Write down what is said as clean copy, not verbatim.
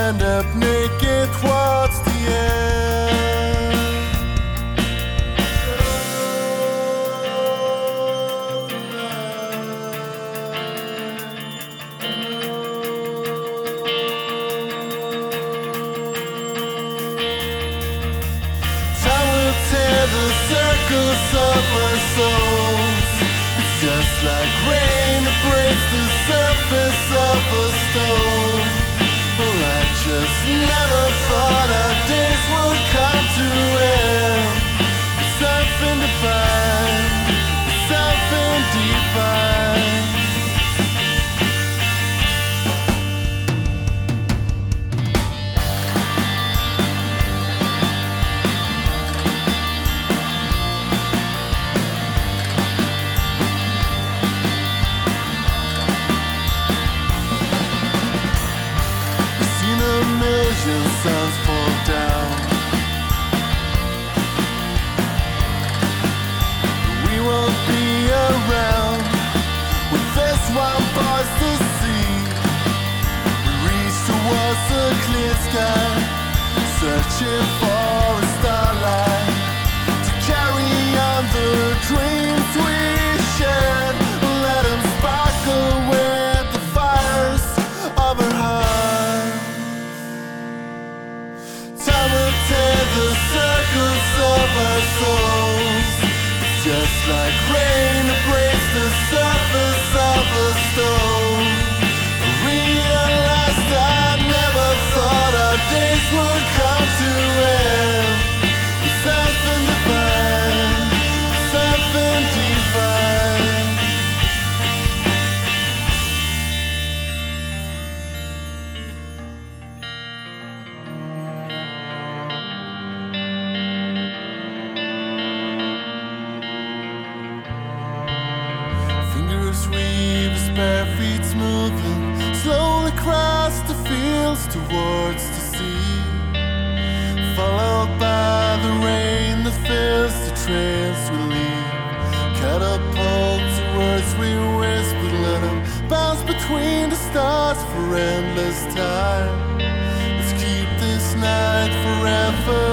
end up naked towards the end. Time will tear the circles of our souls. It's just like rain that breaks the surface of a stone. Well, I just never thought our days would come to end. Something divine, something divine. Million suns fall down. We won't be around with this one voice to see. We reach towards the clear sky, searching for a starlight to carry on the dreams we shared. Let them sparkle with the fires of our hearts. Time will tear the circles of our souls. It's just like rain that breaks the surface of a stone. I realized I never thought our days would come to end. Something divine, something divine. Weave as bare feet moving slowly across the fields towards the sea, followed by the rain that fills the trails we leave. Catapults the words we whisper, let them bounce between the stars for endless time. Let's keep this night forever